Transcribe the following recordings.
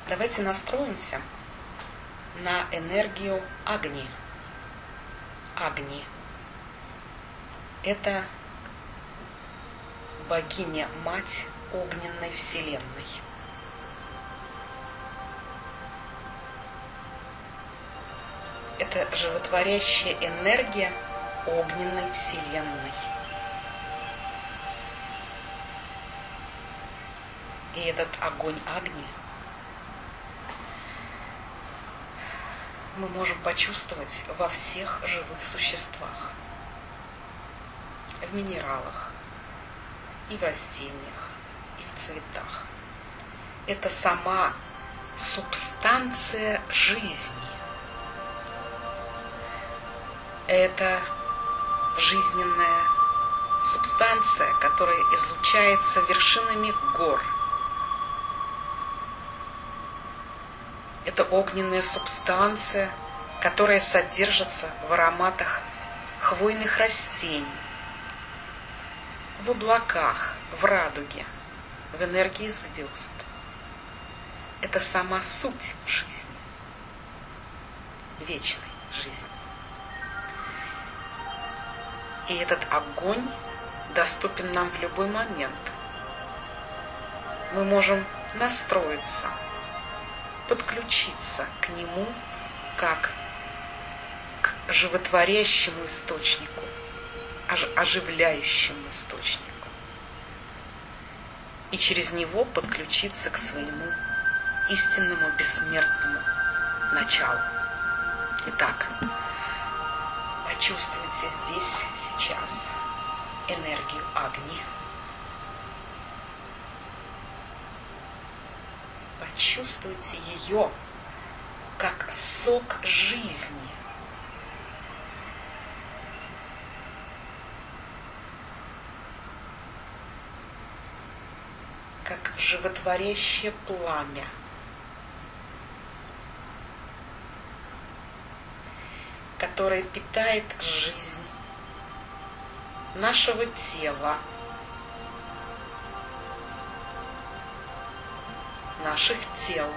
Давайте настроимся на энергию Агни. Агни – это богиня-мать огненной вселенной. Это животворящая энергия огненной вселенной. И этот огонь Агни мы можем почувствовать во всех живых существах, в минералах, и в растениях, и в цветах. Это сама субстанция жизни. Это жизненная субстанция, которая излучается вершинами гор. Это огненная субстанция, которая содержится в ароматах хвойных растений, в облаках, в радуге, в энергии звезд. Это сама суть жизни, вечной жизни. И этот огонь доступен нам в любой момент. Мы можем настроиться, подключиться к нему как к животворящему источнику, оживляющему источнику. И через него подключиться к своему истинному бессмертному началу. Итак, почувствуйте здесь, сейчас энергию Агни. Почувствуйте ее как сок жизни. Как животворящее пламя. Которое питает жизнь нашего тела, наших тел,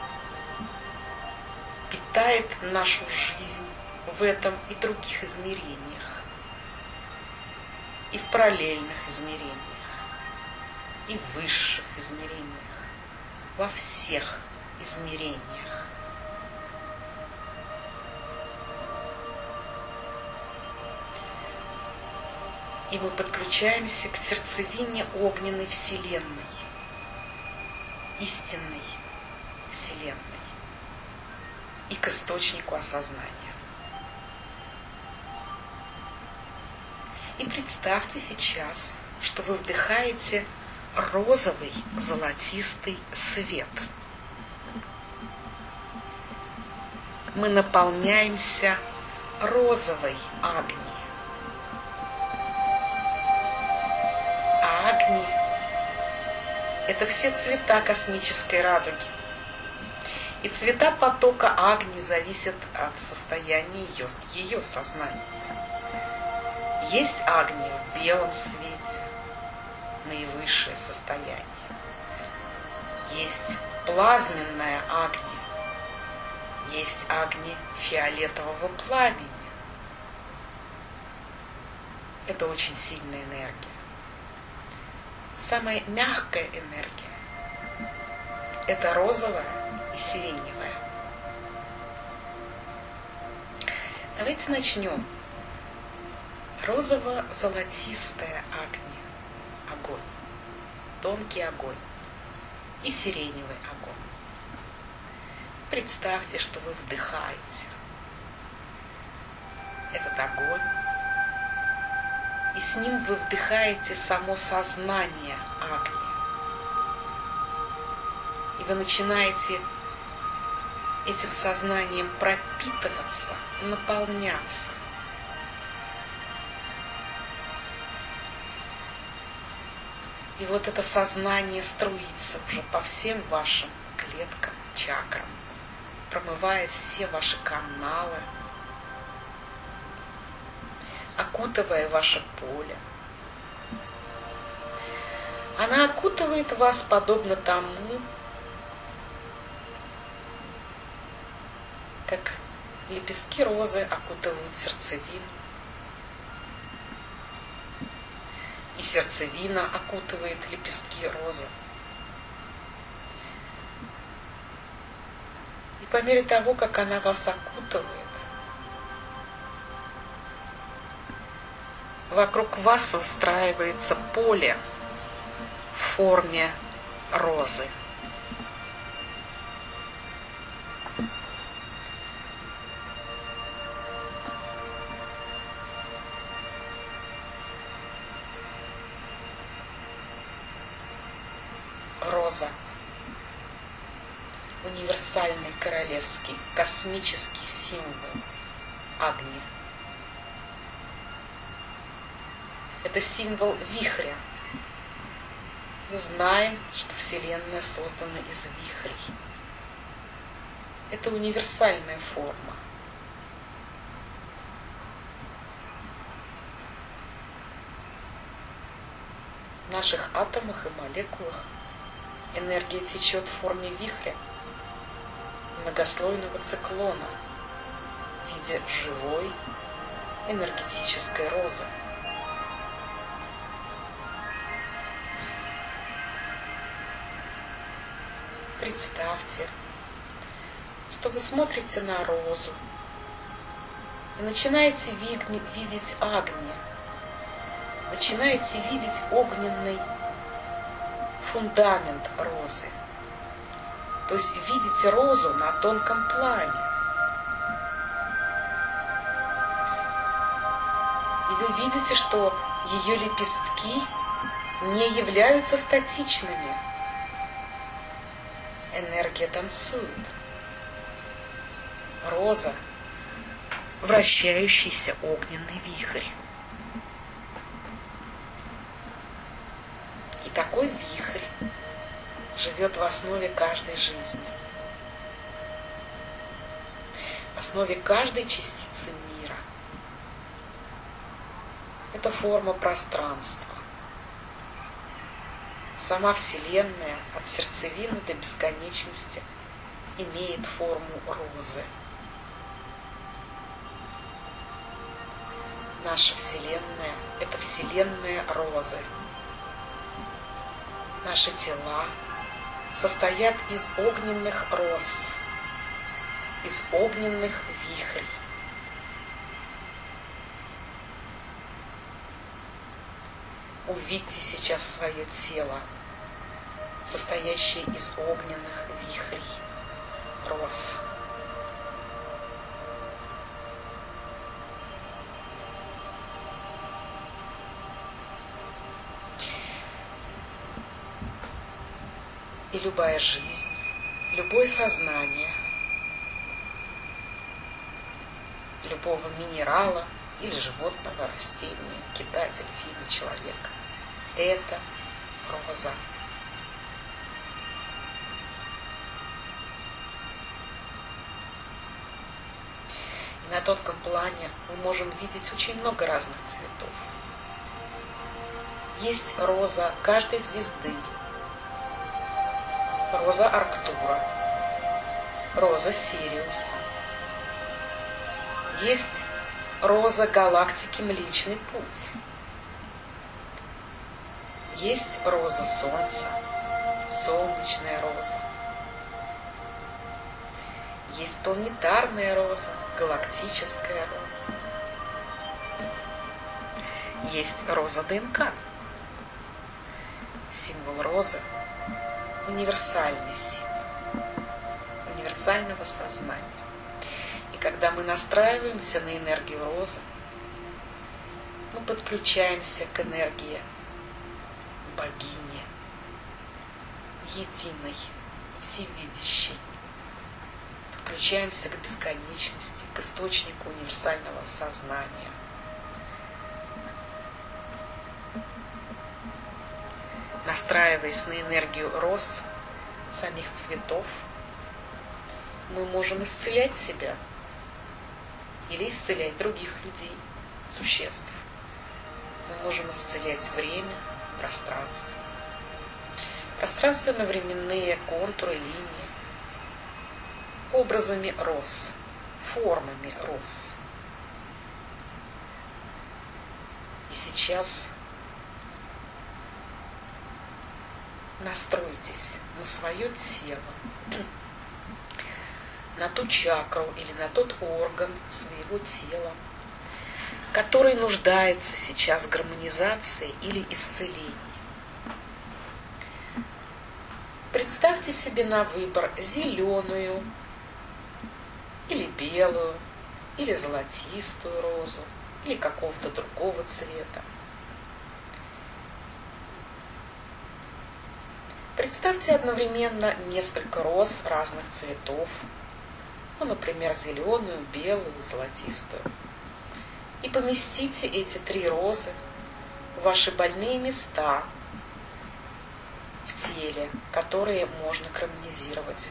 питает нашу жизнь в этом и других измерениях, и в параллельных измерениях, и в высших измерениях, во всех измерениях. И мы подключаемся к сердцевине огненной вселенной, истинной вселенной и к источнику осознания. И представьте сейчас, что вы вдыхаете розовый золотистый свет. Мы наполняемся розовой Агни. А Агни – это все цвета космической радуги. И цвета потока Агни зависят от состояния ее сознания. Есть Агни в белом свете, наивысшее состояние. Есть плазменная Агни, есть Агни фиолетового пламени. Это очень сильная энергия. Самая мягкая энергия – это розовая и сиреневая. Давайте начнем. Розово-золотистая Агни – огонь, тонкий огонь, и сиреневый огонь. Представьте, что вы вдыхаете этот огонь, и с ним вы вдыхаете само сознание Агни. И вы начинаете этим сознанием пропитываться, наполняться. И вот это сознание струится уже по всем вашим клеткам, чакрам, промывая все ваши каналы, окутывая ваше поле. Она окутывает вас подобно тому, лепестки розы окутывают сердцевину, и сердцевина окутывает лепестки розы. И по мере того, как она вас окутывает, вокруг вас выстраивается поле в форме розы. Роза — универсальный королевский космический символ огня. Это символ вихря. Мы знаем, что Вселенная создана из вихрей. Это универсальная форма. В наших атомах и молекулах энергия течет в форме вихря, многослойного циклона, в виде живой энергетической розы. Представьте, что вы смотрите на розу и начинаете видеть огни, начинаете видеть огненный фундамент розы. То есть видите розу на тонком плане. И вы видите, что ее лепестки не являются статичными. Энергия танцует. Роза — вращающийся огненный вихрь. И такой вихрь живет в основе каждой жизни, в основе каждой частицы мира. Это форма пространства. Сама Вселенная от сердцевины до бесконечности имеет форму розы. Наша Вселенная — это Вселенная розы. Наши тела состоят из огненных роз, из огненных вихрей. Увидьте сейчас свое тело, состоящее из огненных вихрей, роз. И любая жизнь, любое сознание, любого минерала или животного, растения, кита, дельфина, человека — это роза. И на тонком плане мы можем видеть очень много разных цветов. Есть роза каждой звезды, роза Арктура, роза Сириуса. Есть роза галактики Млечный Путь. Есть роза Солнца, солнечная роза. Есть планетарная роза, галактическая роза. Есть роза ДНК. Символ розы — универсальный символ универсального сознания. И когда мы настраиваемся на энергию розы, мы подключаемся к энергии богини, единой, всевидящей. Подключаемся к бесконечности, к источнику универсального сознания. Настраиваясь на энергию роз, самих цветов, мы можем исцелять себя или исцелять других людей, существ. Мы можем исцелять время, пространство. Пространственно-временные контуры, линии образами роз, формами роз. И сейчас настройтесь на свое тело, на ту чакру или на тот орган своего тела, который нуждается сейчас в гармонизации или исцелении. Представьте себе на выбор зеленую или белую, или золотистую розу, или какого-то другого цвета. Представьте одновременно несколько роз разных цветов, ну, например, зеленую, белую, золотистую. И поместите эти 3 розы в ваши больные места в теле, которые можно гармонизировать.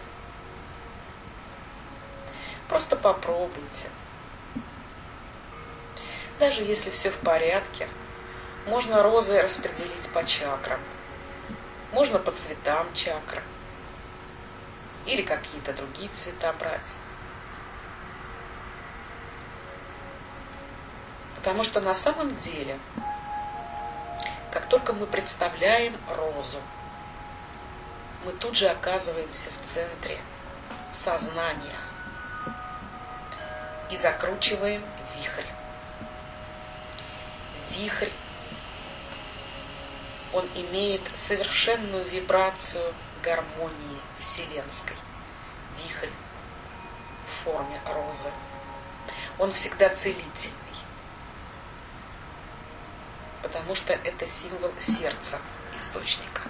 Просто попробуйте. Даже если все в порядке, можно розы распределить по чакрам. Можно по цветам чакры. Или какие-то другие цвета брать. Потому что на самом деле, как только мы представляем розу, мы тут же оказываемся в центре сознания и закручиваем вихрь. Вихрь, он имеет совершенную вибрацию гармонии вселенской. Вихрь в форме розы. Он всегда целительный, потому что это символ сердца источника.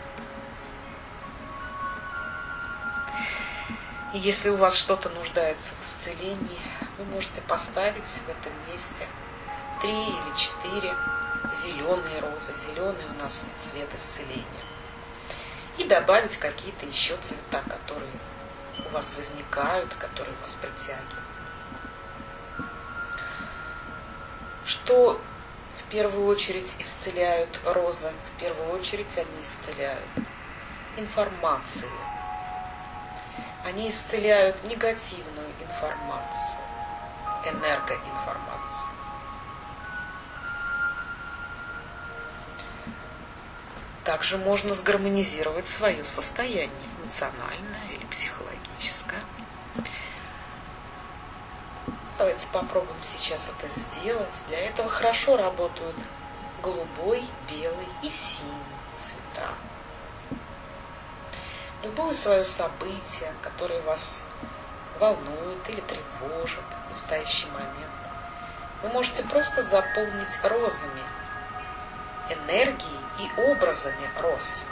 И если у вас что-то нуждается в исцелении, вы можете поставить в этом месте 3 или 4 зеленые розы. Зеленый у нас цвет исцеления. И добавить какие-то еще цвета, которые у вас возникают, которые вас притягивают. Что в первую очередь исцеляют розы? В первую очередь они исцеляют информацию. Они исцеляют негативную информацию, энергоинформацию. Также можно сгармонизировать свое состояние, эмоциональное или психологическое. Давайте попробуем сейчас это сделать. Для этого хорошо работают голубой, белый и синий цвета. Любое свое событие, которое вас волнует или тревожит в настоящий момент, вы можете просто заполнить розами, энергией и образами роз.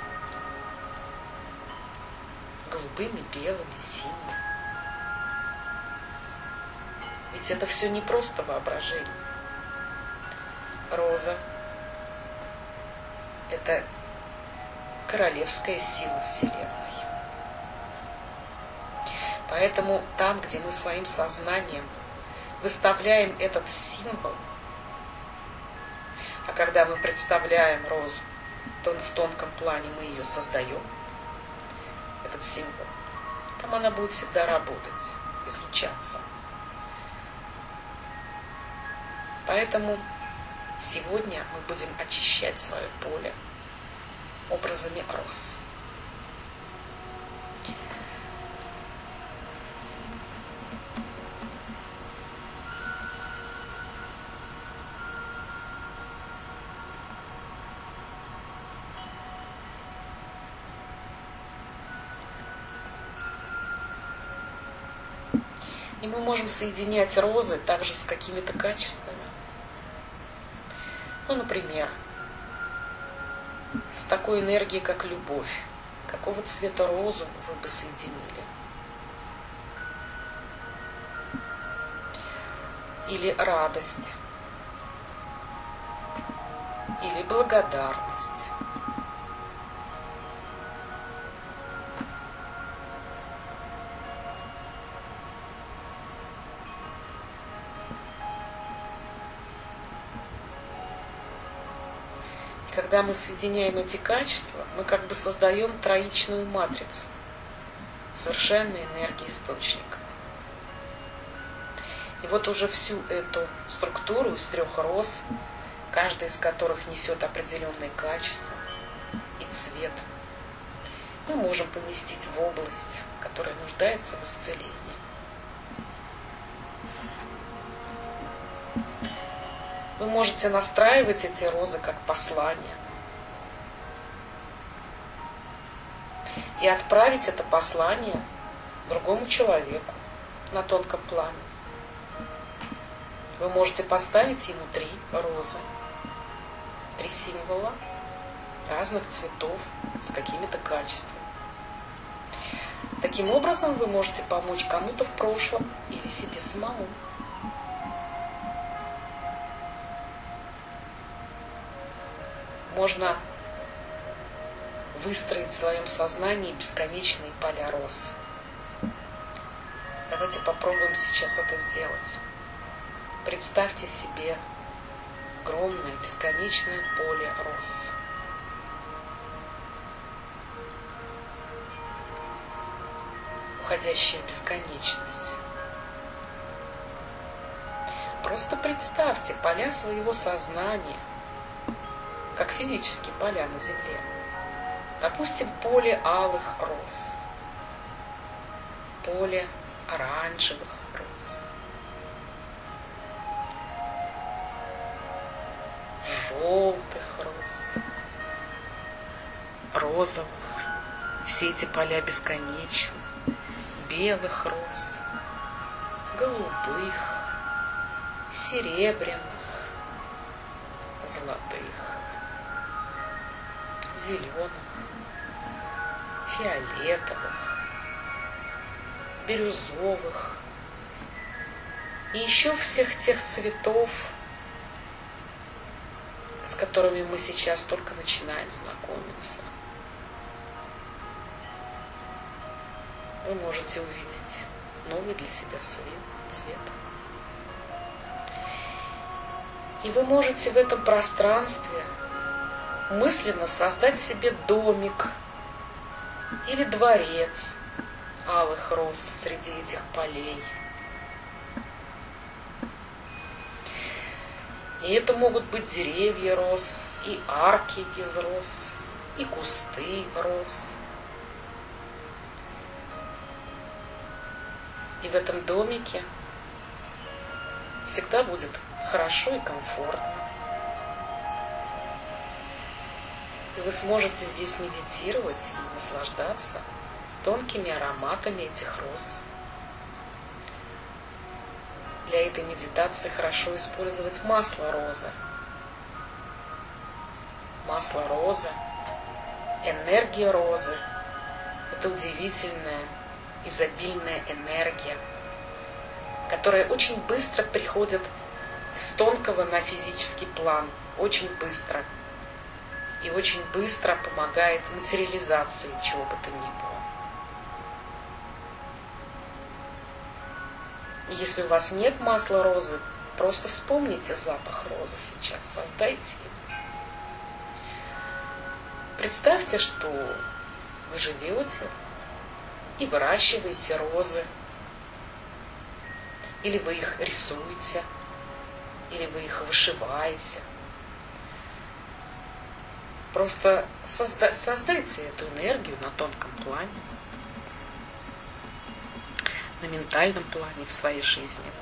Голубыми, белыми, синими. Ведь это все не просто воображение. Роза – это королевская сила Вселенной. Поэтому там, где мы своим сознанием выставляем этот символ, а когда мы представляем розу, то в тонком плане мы ее создаем, этот символ, там она будет всегда работать, излучаться. Поэтому сегодня мы будем очищать свое поле образами роз. И мы можем соединять розы также с какими-то качествами. Ну, например, с такой энергией, как любовь. Какого цвета розу вы бы соединили? Или радость, или благодарность. Когда мы соединяем эти качества, мы как бы создаем троичную матрицу совершенной энергии источника. И вот уже всю эту структуру из 3 роз, каждая из которых несет определенные качества и цвет, мы можем поместить в область, которая нуждается в исцелении. Вы можете настраивать эти розы как послание и отправить это послание другому человеку на тонком плане. Вы можете поставить ему 3 розы, 3 символа разных цветов с какими-то качествами. Таким образом вы можете помочь кому-то в прошлом или себе самому. Можно выстроить в своем сознании бесконечные поля роз. Давайте попробуем сейчас это сделать. Представьте себе огромное бесконечное поле роз. Уходящая в бесконечность. Просто представьте поля своего сознания, как физические поля на земле. Допустим, поле алых роз, поле оранжевых роз, желтых роз, розовых. Все эти поля бесконечны. Белых роз, голубых, серебряных, золотых, зеленых, фиолетовых, бирюзовых и еще всех тех цветов, с которыми мы сейчас только начинаем знакомиться. Вы можете увидеть новый для себя цвет. И вы можете в этом пространстве мысленно создать себе домик или дворец алых роз среди этих полей. И это могут быть деревья роз, и арки из роз, и кусты роз. И в этом домике всегда будет хорошо и комфортно. И вы сможете здесь медитировать и наслаждаться тонкими ароматами этих роз. Для этой медитации хорошо использовать масло розы. Масло розы, энергия розы – это удивительная, изобильная энергия, которая очень быстро приходит с тонкого на физический план, очень быстро. И очень быстро помогает материализации чего бы то ни было. И если у вас нет масла розы, просто вспомните запах розы сейчас, создайте его. Представьте, что вы живете и выращиваете розы, или вы их рисуете, или вы их вышиваете. Просто создайте эту энергию на тонком плане, на ментальном плане в своей жизни.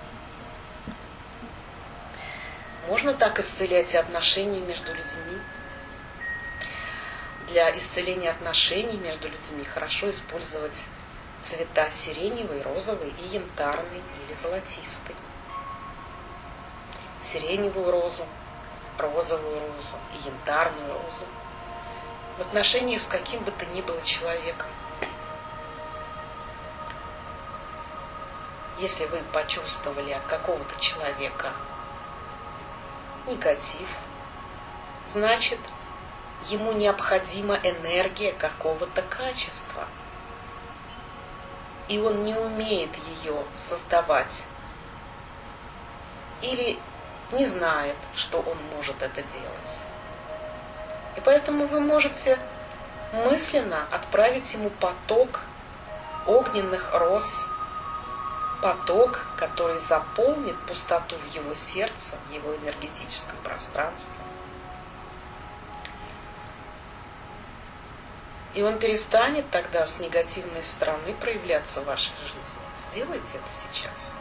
Можно так исцелять и отношения между людьми. Для исцеления отношений между людьми хорошо использовать цвета сиреневый, розовый и янтарный или золотистый. Сиреневую розу, розовую розу и янтарную розу в отношениях с каким бы то ни было человеком. Если вы почувствовали от какого-то человека негатив, значит, ему необходима энергия какого-то качества. И он не умеет ее создавать. Или не знает, что он может это делать. И поэтому вы можете мысленно отправить ему поток огненных роз поток, который заполнит пустоту в его сердце, в его энергетическом пространстве. И он перестанет тогда с негативной стороны проявляться в вашей жизни. Сделайте это сейчас.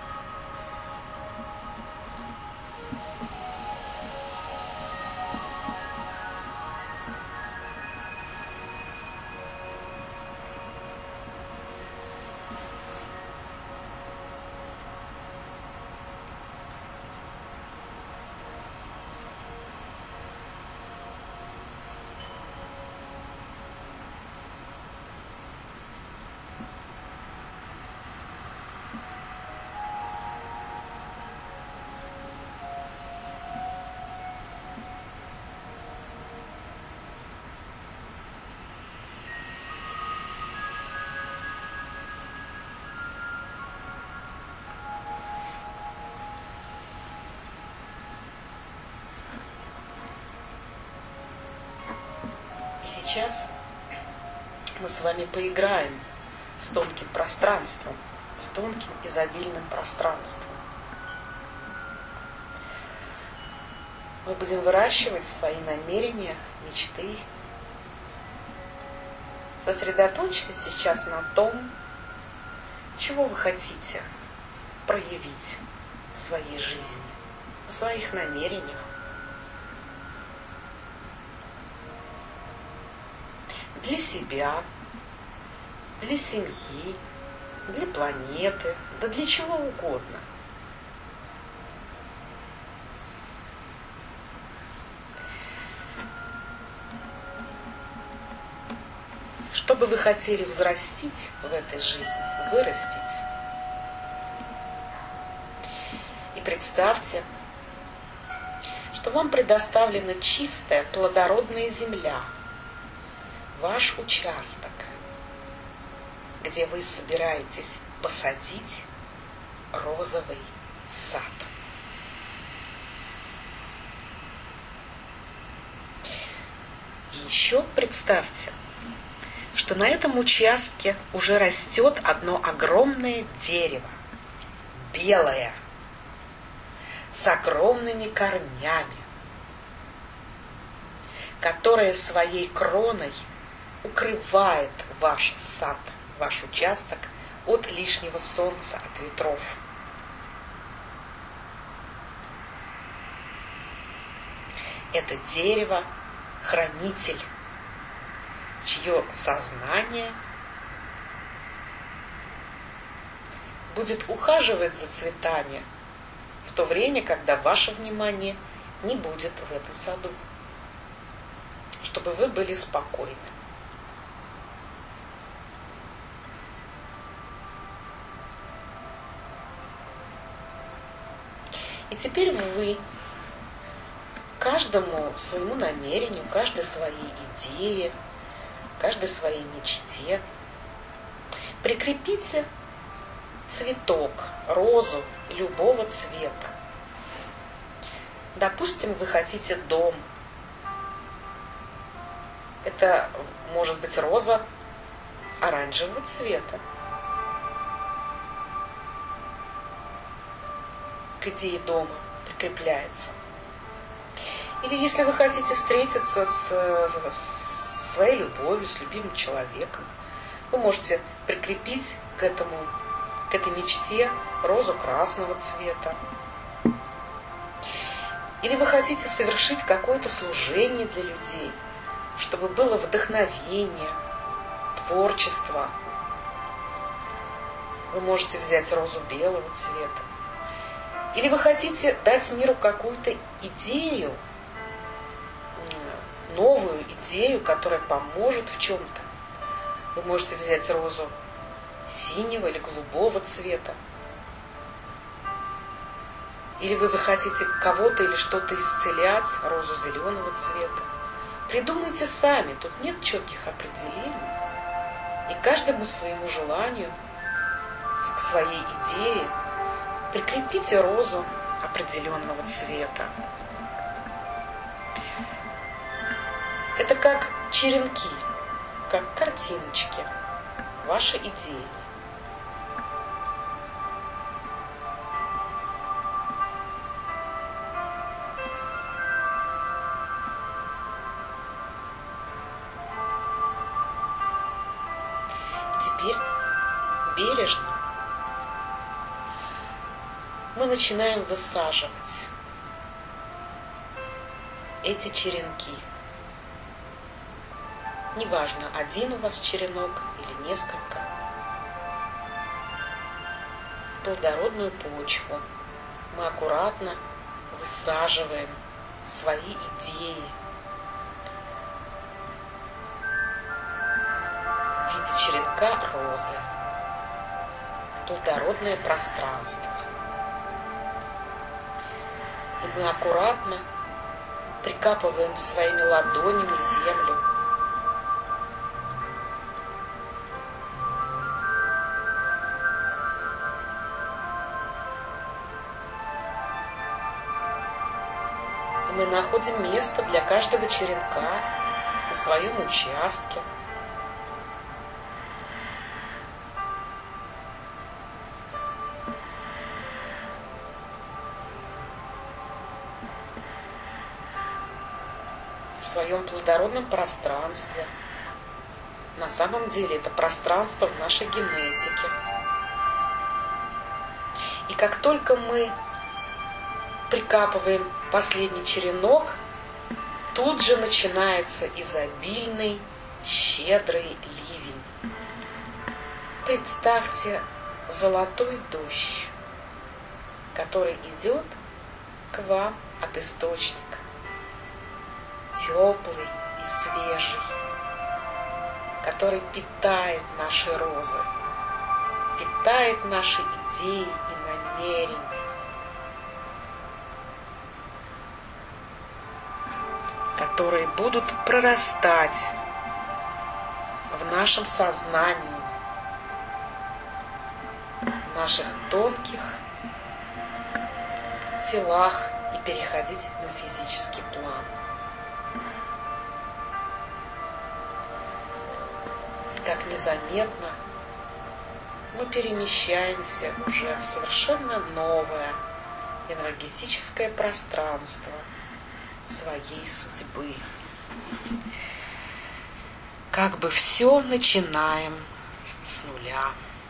Сейчас мы с вами поиграем с тонким пространством, с тонким изобильным пространством. Мы будем выращивать свои намерения, мечты. Сосредоточьтесь сейчас на том, чего вы хотите проявить в своей жизни, в своих намерениях. Для себя, для семьи, для планеты, да для чего угодно. Что бы вы хотели взрастить в этой жизни, вырастить? И представьте, что вам предоставлена чистая, плодородная земля, ваш участок, где вы собираетесь посадить розовый сад. Еще представьте, что на этом участке уже растет одно огромное дерево, белое, с огромными корнями, которое своей кроной укрывает ваш сад, ваш участок от лишнего солнца, от ветров. Это дерево – хранитель, чье сознание будет ухаживать за цветами в то время, когда ваше внимание не будет в этом саду, чтобы вы были спокойны. И теперь вы каждому своему намерению, каждой своей идее, каждой своей мечте прикрепите цветок, розу любого цвета. Допустим, вы хотите дом. Это может быть роза оранжевого цвета. К идее дома прикрепляется. Или если вы хотите встретиться с своей любовью, с любимым человеком, вы можете прикрепить к этой мечте розу красного цвета. Или вы хотите совершить какое-то служение для людей, чтобы было вдохновение, творчество. Вы можете взять розу белого цвета. Или вы хотите дать миру какую-то идею, новую идею, которая поможет в чем-то. Вы можете взять розу синего или голубого цвета. Или вы захотите кого-то или что-то исцелять, розу зеленого цвета. Придумайте сами, тут нет четких определений. И каждому своему желанию, к своей идее прикрепите розу определенного цвета. Это как черенки, как картиночки, ваши идеи. Теперь бережно мы начинаем высаживать эти черенки. Неважно, один у вас черенок или несколько. Плодородную почву мы аккуратно высаживаем свои идеи в виде черенка розы, плодородное пространство. И мы аккуратно прикапываем своими ладонями землю. И мы находим место для каждого черенка на своем участке. В своем плодородном пространстве. На самом деле это пространство в нашей генетике. И как только мы прикапываем последний черенок, тут же начинается изобильный, щедрый ливень. Представьте золотой дождь, который идет к вам от источника. Теплый и свежий, который питает наши розы, питает наши идеи и намерения. Которые будут прорастать в нашем сознании, в наших тонких телах и переходить на физический план. Так незаметно мы перемещаемся уже в совершенно новое энергетическое пространство своей судьбы. Как бы все начинаем с нуля.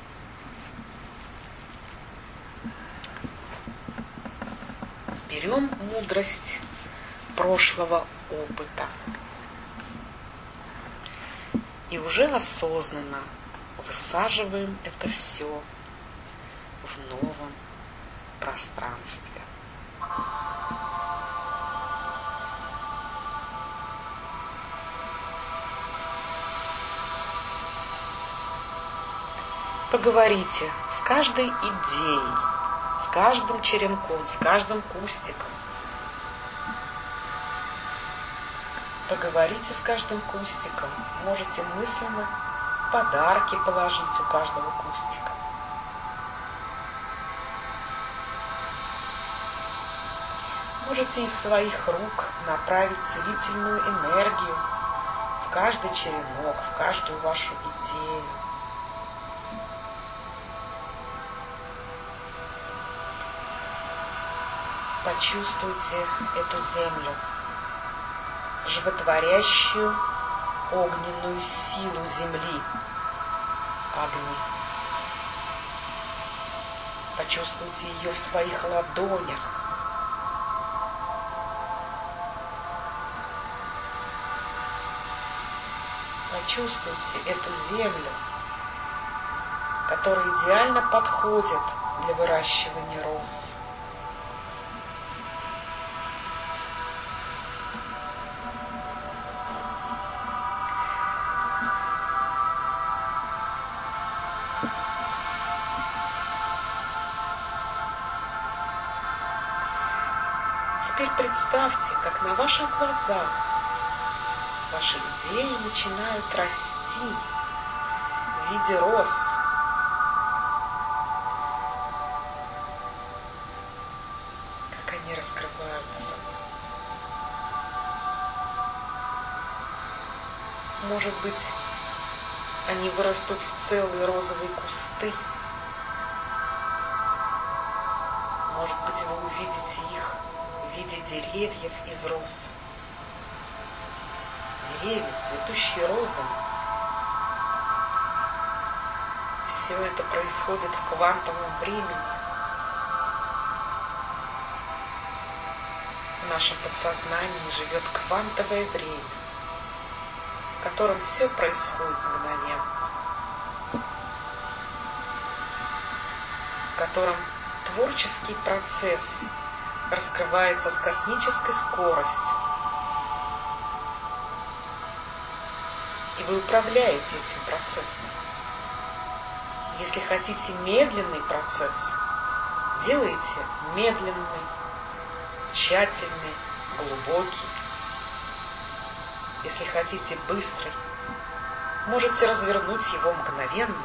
Берем мудрость прошлого опыта и уже осознанно высаживаем это все в новом пространстве. Поговорите с каждой идеей, с каждым черенком, с каждым кустиком. Поговорите с каждым кустиком. Можете мысленно подарки положить у каждого кустика. Можете из своих рук направить целительную энергию в каждый черенок, в каждую вашу идею. Почувствуйте эту землю, животворящую огненную силу земли, огни. Почувствуйте ее в своих ладонях. Почувствуйте эту землю, которая идеально подходит для выращивания роз. Теперь представьте, как на ваших глазах ваши идеи начинают расти в виде роз. Как они раскрываются. Может быть, они вырастут в целые розовые кусты. Может быть, вы увидите их в виде деревьев из роз. Деревья, цветущие розами. Все это происходит в квантовом времени. В нашем подсознании живет квантовое время, в котором все происходит мгновенно, в котором творческий процесс раскрывается с космической скоростью, и вы управляете этим процессом. Если хотите медленный процесс, делайте медленный, тщательный, глубокий. Если хотите быстрый, можете развернуть его мгновенно.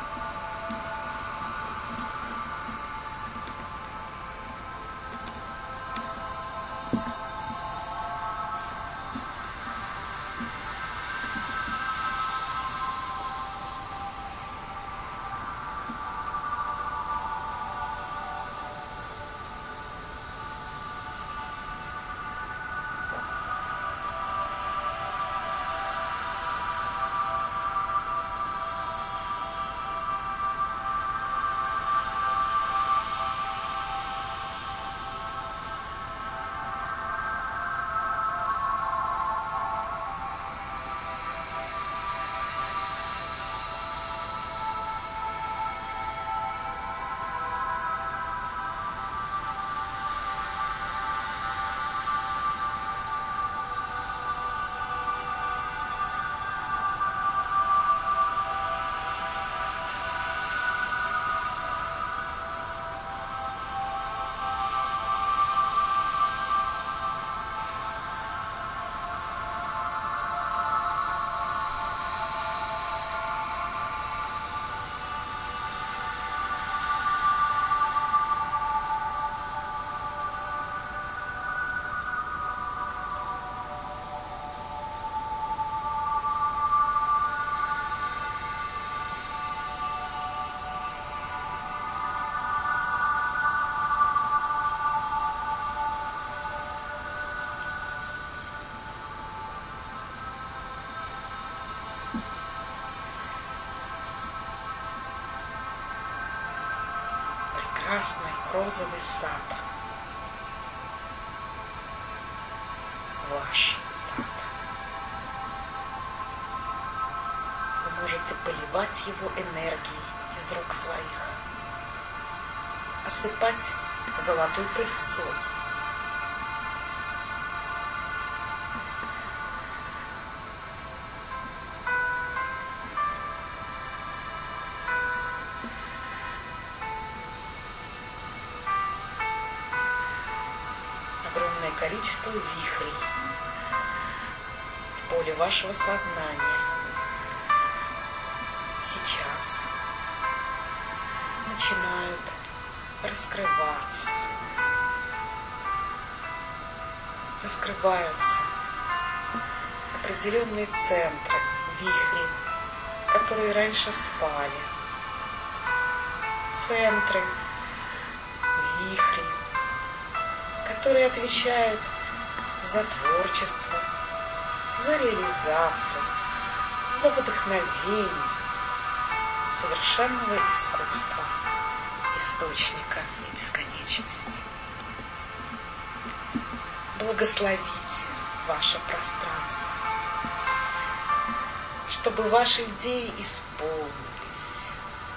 Прекрасный розовый сад. Ваш сад. Вы можете поливать его энергией из рук своих, осыпать золотой пыльцой. Огромное количество вихрей в поле вашего сознания сейчас начинают раскрываться. Раскрываются определенные центры, вихри, которые раньше спали. Центры, вихри, которые отвечают за творчество, за реализацию, за вдохновение совершенного искусства, источника и бесконечности. Благословите ваше пространство, чтобы ваши идеи исполнились,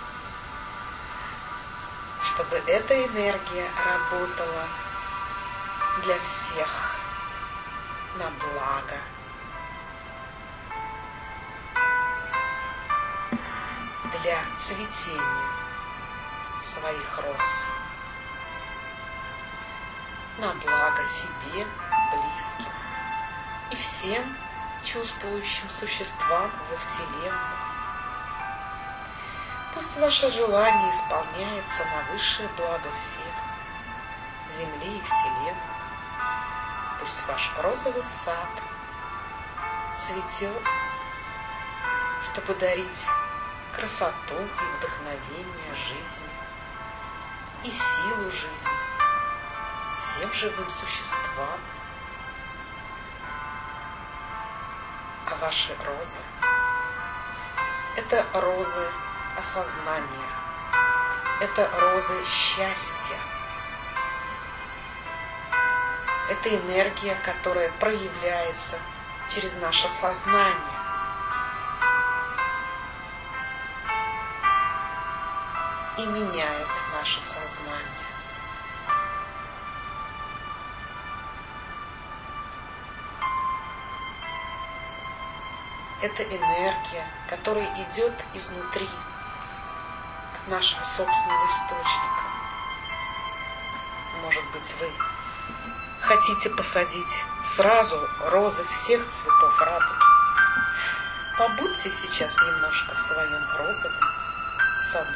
чтобы эта энергия работала для всех на благо. Для цветения своих роз. На благо себе, близким и всем чувствующим существам во Вселенной. Пусть ваше желание исполняется на высшее благо всех, Земли и Вселенной. Пусть ваш розовый сад цветет, чтобы дарить красоту и вдохновение жизни и силу жизни всем живым существам. А ваши розы — это розы осознания. Это розы счастья. Это энергия, которая проявляется через наше сознание. И меняет наше сознание. Это энергия, которая идет изнутри, от нашего собственного источника. Может быть, вы хотите посадить сразу розы всех цветов радуги. Побудьте сейчас немножко в своем розовом саду.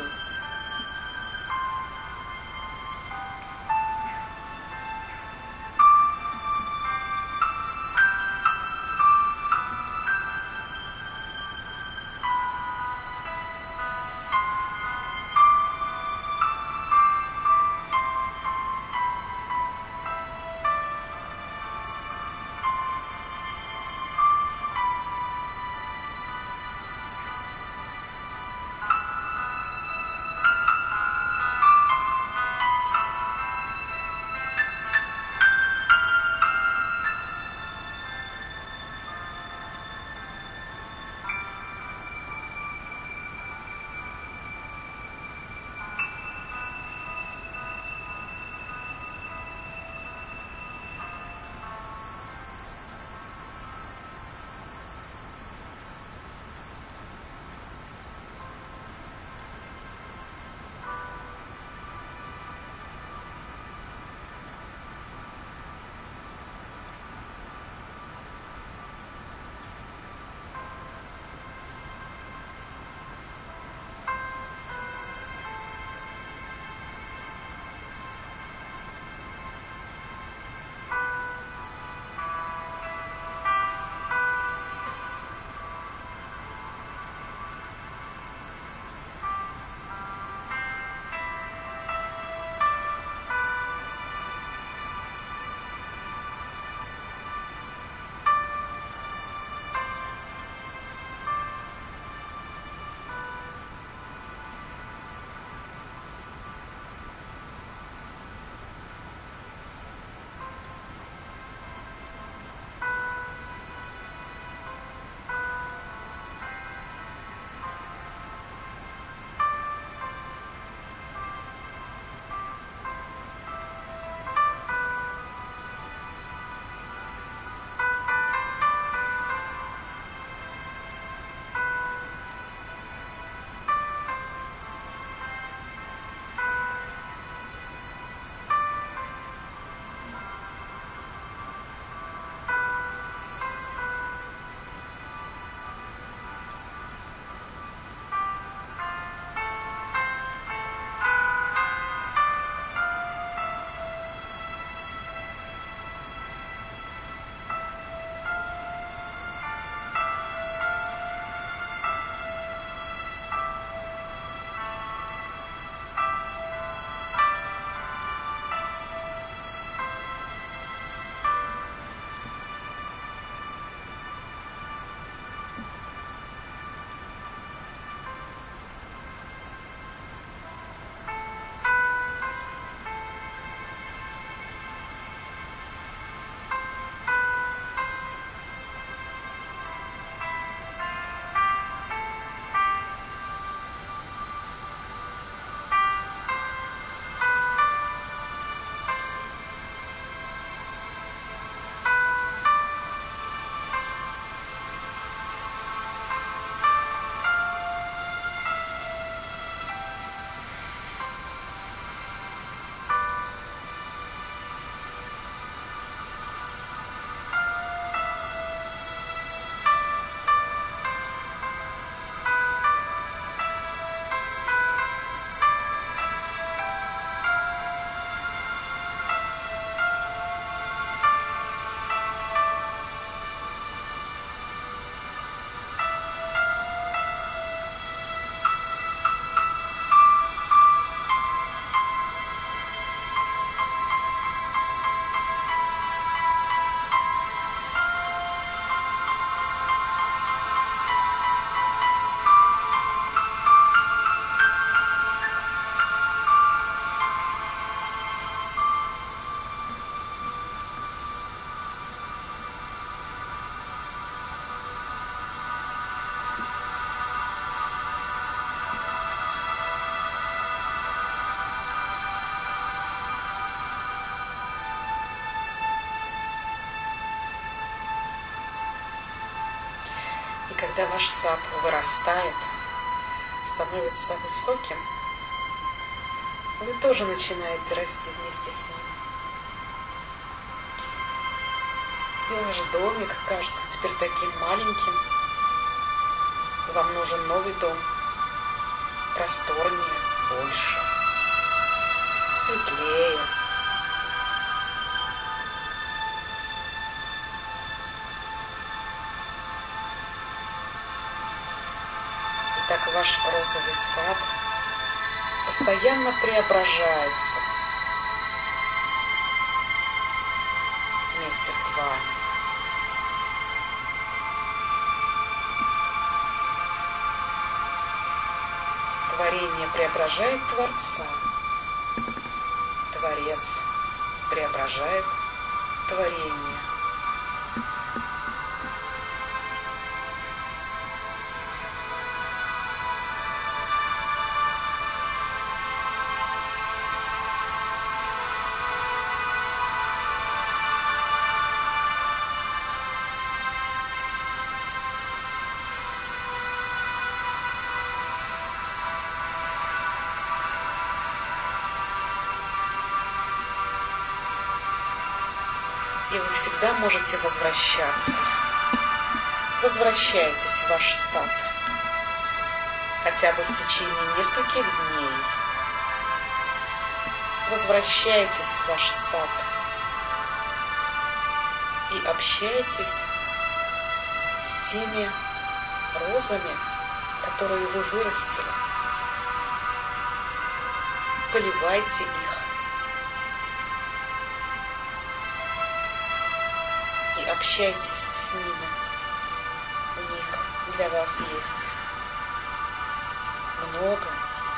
когда ваш сад вырастает, становится высоким, вы тоже начинаете расти вместе с ним. И ваш домик кажется теперь таким маленьким. Вам нужен новый дом, просторнее, больше, светлее. Итак, ваш розовый сад постоянно преображается вместе с вами. Творение преображает Творца. Творец преображает творение. И вы всегда можете возвращаться. Возвращайтесь в ваш сад. Хотя бы в течение нескольких дней. Возвращайтесь в ваш сад. И общайтесь с теми розами, которые вы вырастили. Поливайте их. И общайтесь с ними. У них для вас есть много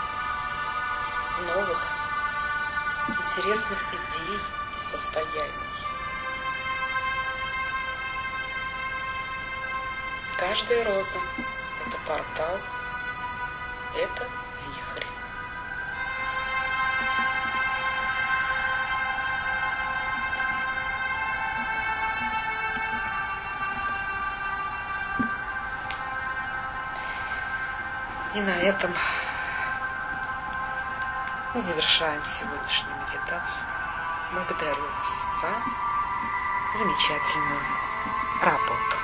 новых интересных идей и состояний. Каждая роза – это портал, это вихрь. И на этом мы завершаем сегодняшнюю медитацию. Благодарю вас за замечательную работу.